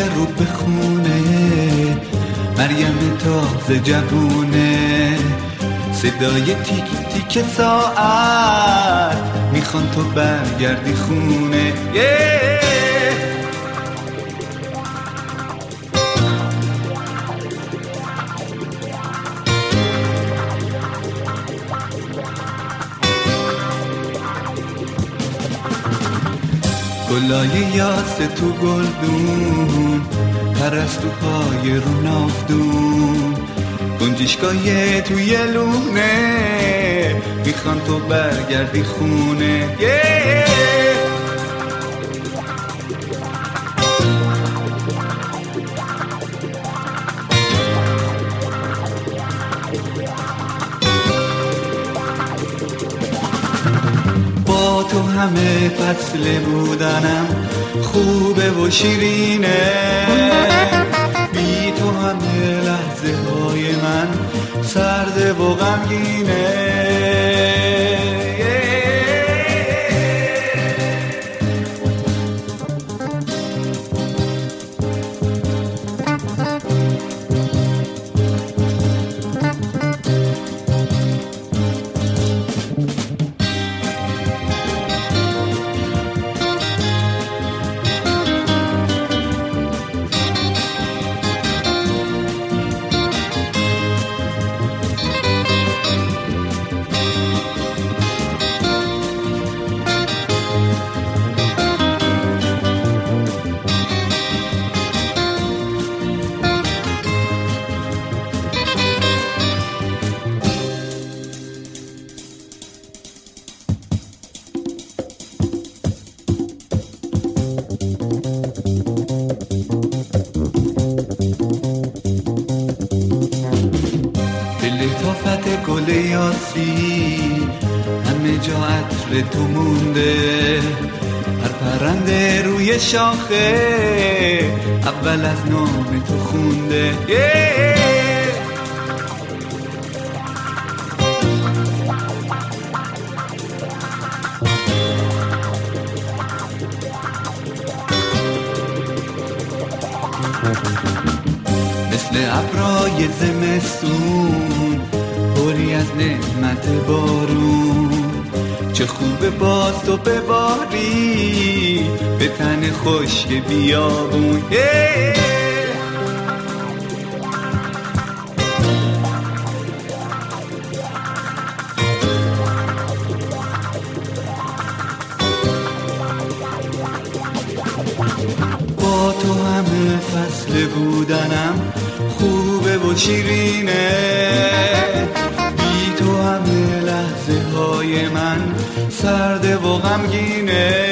رو به خونه، مریم تازه جوونه، صدای تیک تیک ساعت میخوان تو برگردی خونه. گلای یاس تو گلدون، پرستوهای رو نافدون، گنجشگاه توی لونه، میخوان تو برگردی خونه. با تو همه فصل بودنم خوبه و شیرینه، بی تو همه لحظه های من سرده و غمگینه. لطافت گل یاسی همه جا عطر تو مونده، هر پرنده روی شاخه اول از نام تو خونده. مثل ابرای زمستون پری از نعمت بارون، چه خوبه باز تو بباری به تن خشک بیابون. با تو همه فصل بودنم خوبه و شیرینه، بی تو همه لحظه های من سرده و غمگینه.